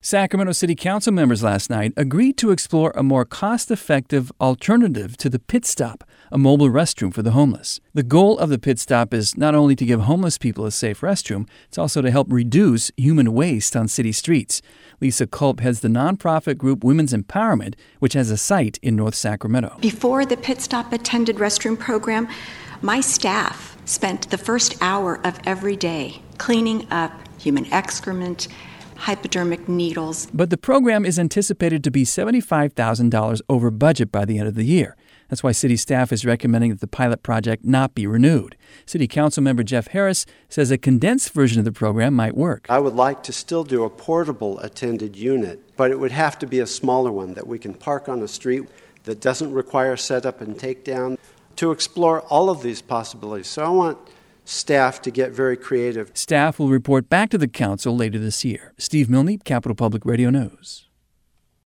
Sacramento City Council members last night agreed to explore a more cost-effective alternative to the Pit Stop, a mobile restroom for the homeless. The goal of the Pit Stop is not only to give homeless people a safe restroom, it's also to help reduce human waste on city streets. Lisa Culp heads the nonprofit group Women's Empowerment, which has a site in North Sacramento. Before the Pit Stop attended restroom program, my staff spent the first hour of every day cleaning up human excrement, hypodermic needles. But the program is anticipated to be $75,000 over budget by the end of the year. That's why city staff is recommending that the pilot project not be renewed. City Council member Jeff Harris says a condensed version of the program might work. I would like to still do a portable attended unit, but it would have to be a smaller one that we can park on a street that doesn't require setup and takedown, to explore all of these possibilities. So I want staff to get very creative. Staff will report back to the council later this year. Steve Milne, Capital Public Radio News.